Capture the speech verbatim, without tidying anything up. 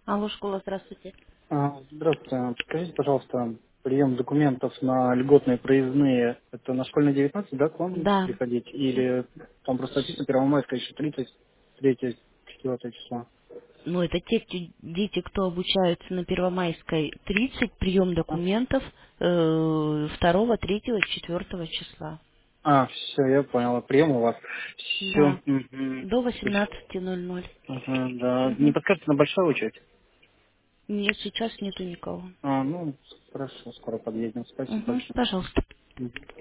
Алло, школа, здравствуйте. А, Здравствуйте. Скажите, пожалуйста, прием документов на льготные проездные, это на школьной девятнадцать, да, к вам Да, приходить? Или там просто написано Первомайская еще тридцать, третье, четвёртое число? ну это те те дети, кто обучаются на Первомайской тридцать, прием документов э, второго, третьего, четвертого числа. А, все, я понял. Прием у вас. Все. Да, до восемнадцати ноль ноль. Да. Не Угу. подскажете на большой очередь? Нет, сейчас нету никого. А, ну, хорошо, скоро подъедем. Спасибо Угу, большое. пожалуйста. Мгм.